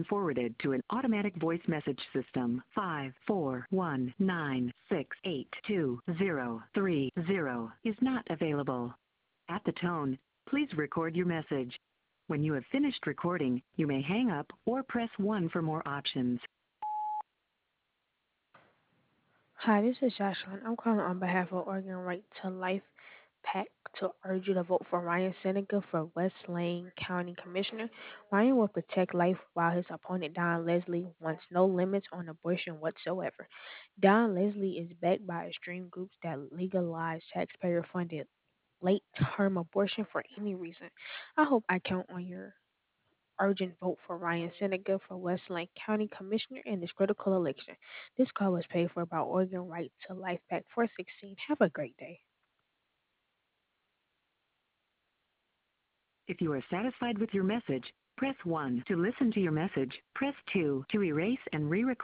been forwarded to an automatic voice message system. 541968230 is not available. At the tone, please record your message. When you have finished recording, you may hang up or press 1 for more options. Hi, this is Jocelyn. I'm calling on behalf of Oregon Right to Life PAC to urge you to vote for Ryan Seneca for West Lane County Commissioner. Ryan will protect life while his opponent Don Leslie wants no limits on abortion whatsoever. Don Leslie is backed by extreme groups that legalize taxpayer funded late term abortion for any reason. I hope I count on your urgent vote for Ryan Seneca for West Lake County Commissioner in this critical election. This call was paid for by Oregon Right to Life Pack 416. Have a great day. If you are satisfied with your message, press 1 to listen to your message. Press 2 to erase and re-record.